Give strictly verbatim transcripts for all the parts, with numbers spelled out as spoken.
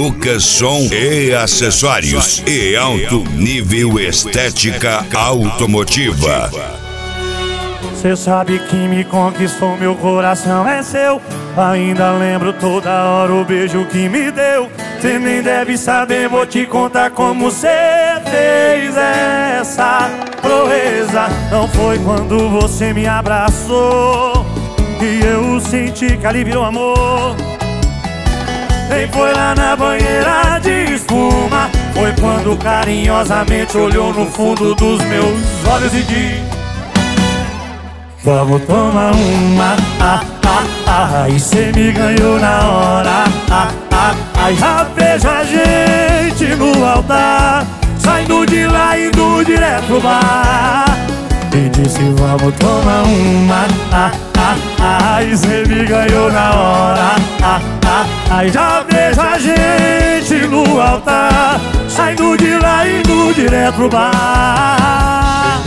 Lucas Som e Acessórios e alto nível estética automotiva. Cê sabe que me conquistou, meu coração é seu. Ainda lembro toda hora o beijo que me deu. Cê nem deve saber, vou te contar como cê fez essa proeza. Não foi quando você me abraçou que eu senti que ali virou amor. Nem foi lá na banheira de espuma. Foi quando carinhosamente olhou no fundo dos meus olhos e disse: vamos tomar uma, ah, ah, ah. E cê me ganhou na hora, ah, ah, ah. Já vejo a gente no altar, saindo de lá e indo direto pro bar. E disse vamos tomar uma, ah, ah, ah. E cê me ganhou na hora, ah, ah, ah. Já vejo a gente no altar, saindo de lá e indo direto pro bar.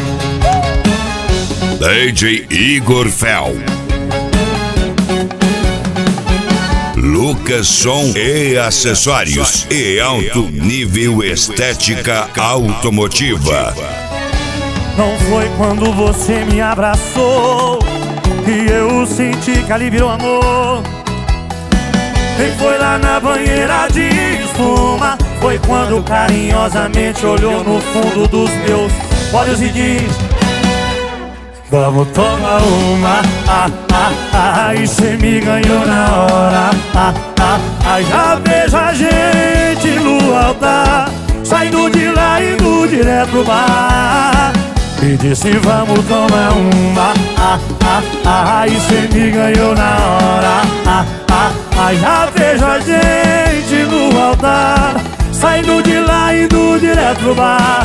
D J Igor Fel, Lucas Som e Acessórios e alto nível estética automotiva. Não foi quando você me abraçou que eu senti que ali virou amor. Nem foi lá na banheira de espuma. Foi quando carinhosamente olhou no fundo dos meus olhos e disse: vamos tomar uma, ah, ah, ah. E cê me ganhou na hora, ah, ah, ah. Já vejo a gente no altar, saindo de lá e indo direto pro bar. E disse vamos tomar uma, ah, ah, ah. E cê me ganhou na hora, ah, ah, ah. Já vejo a gente no altar, saindo de lá e indo direto pro bar.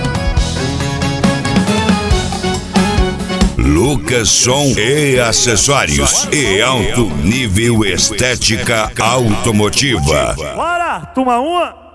Lucas Som e Acessórios e alto nível estética automotiva. Bora, toma uma.